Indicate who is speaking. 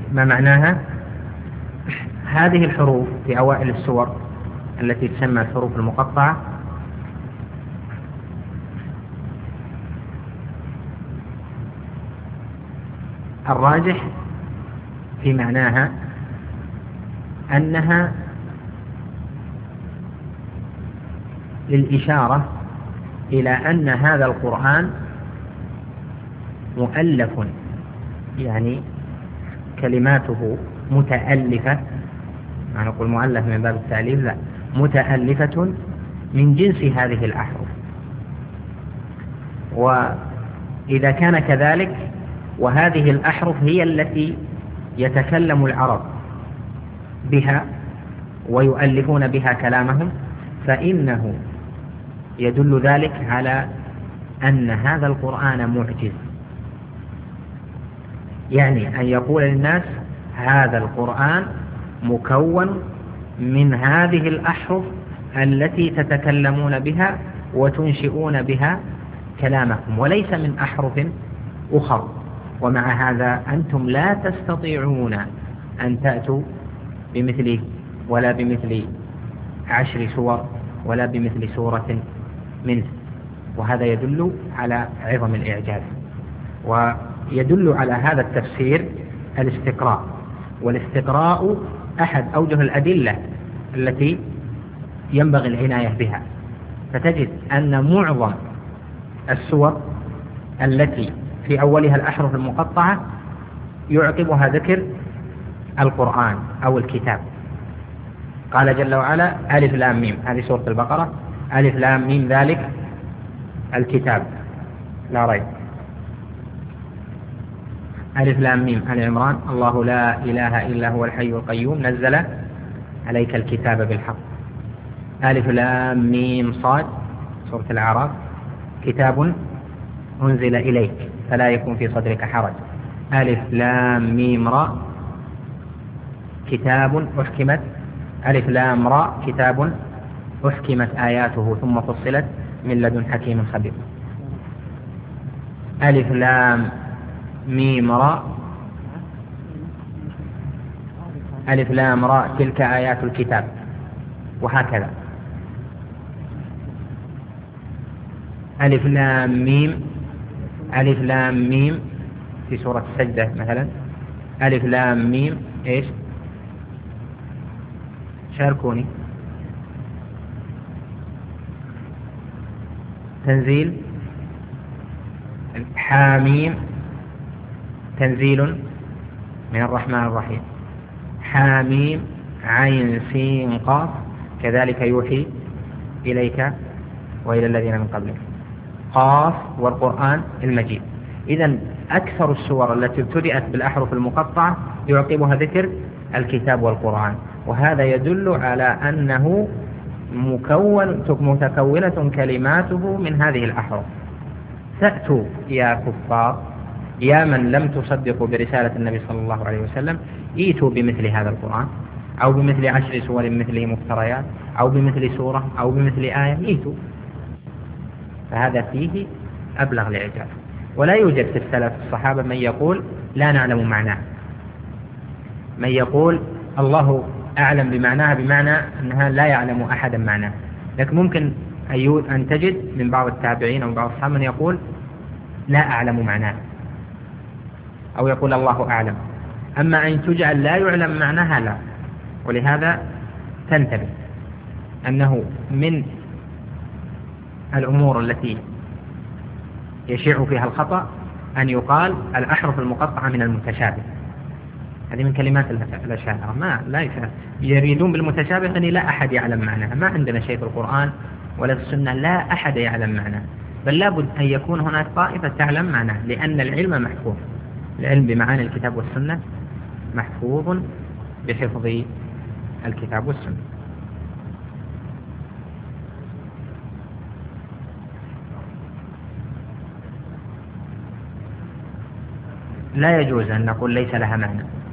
Speaker 1: ما معناها؟ هذه الحروف في أوائل السور التي تسمى الحروف المقطعة الراجح في معناها أنها للإشارة إلى أن هذا القرآن مؤلف، يعني كلماته متألفة، ما نقول مؤلف من باب التأليف، لا، متألفة من جنس هذه الأحرف. وإذا كان كذلك وهذه الأحرف هي التي يتكلم العرب بها ويؤلفون بها كلامهم، فإنه يدل ذلك على أن هذا القرآن معجز، يعني أن يقول للناس هذا القرآن مكون من هذه الأحرف التي تتكلمون بها وتنشئون بها كلامكم، وليس من أحرف أخرى. ومع هذا أنتم لا تستطيعون أن تأتوا بمثله ولا بمثل 10 سور ولا بمثل سورة منه، وهذا يدل على عظم الإعجاز. ويدل على هذا التفسير الاستقراء، والاستقراء أحد أوجه الأدلة التي ينبغي العناية بها. فتجد أن معظم السور التي في أولها الأحرف المقطعة يعقبها ذكر القرآن أو الكتاب. قال جل وعلا ألف لام ميم، هذه سورة البقرة، ألف لام ميم ذلك الكتاب لا ريب. ألف لام ميم آل عمران، الله لا إله إلا هو الحي القيوم نزل عليك الكتاب بالحق. ألف لام ميم صاد سورة الأعراف، كتاب أنزل إليك فلا يكون في صدرك حرج. ألف لام ميم راء كتاب أحكمت، ألف لام راء كتاب أحكمت آياته ثم فصلت من لدن حكيم خبير. ألف لام ميم راء، ألف لام راء تلك آيات الكتاب، وهكذا. ألف لام ميم، ألف لام ميم في سورة السجدة مثلا، ألف لام ميم إيش؟ شاركوني. تنزيل، حاميم تنزيل من الرحمن الرحيم، حاميم عين سين قاف كذلك يوحي إليك وإلى الذين من قبلك، قاف والقرآن المجيد. إذن أكثر السور التي ابتدأت بالأحرف المقطعة يعقبها ذكر الكتاب والقرآن، وهذا يدل على أنه متكونة كلماته من هذه الأحرف. تأتوا يا كفار يا من لم تصدقوا برسالة النبي صلى الله عليه وسلم، ايتوا بمثل هذا القرآن أو بمثل 10 سور مثله مفتريات أو بمثل سورة أو بمثل آية، ايتوا. فهذا فيه أبلغ الإعجاز. ولا يوجد في السلف الصحابة من يقول لا نعلم معناه، من يقول الله أعلم بمعناها بمعنى أنها لا يعلم أحدا معناه. لكن ممكن أن تجد من بعض التابعين أو من بعض الصحابة من يقول لا أعلم معناه، أو يقول الله أعلم. أما أن تجعل لا يعلم معناها لا. ولهذا تنتبه أنه من الأمور التي يشيع فيها الخطأ أن يقال الأحرف المقطعة من المتشابه. هذه من كلمات الأشاعرة، لا يريدون بالمتشابه أن لا أحد يعلم معناها. ما عندنا شيء في القرآن ولا في السنة لا أحد يعلم معناه، بل لابد أن يكون هناك طائفة تعلم معناه، لأن العلم محفوظ، العلم بمعاني الكتاب والسنة محفوظ بحفظ الكتاب والسنة. لا يجوز أن نقول ليس لها معنى.